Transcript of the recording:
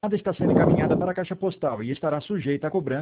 está sendo encaminhada para a caixa postal e estará sujeita a cobrança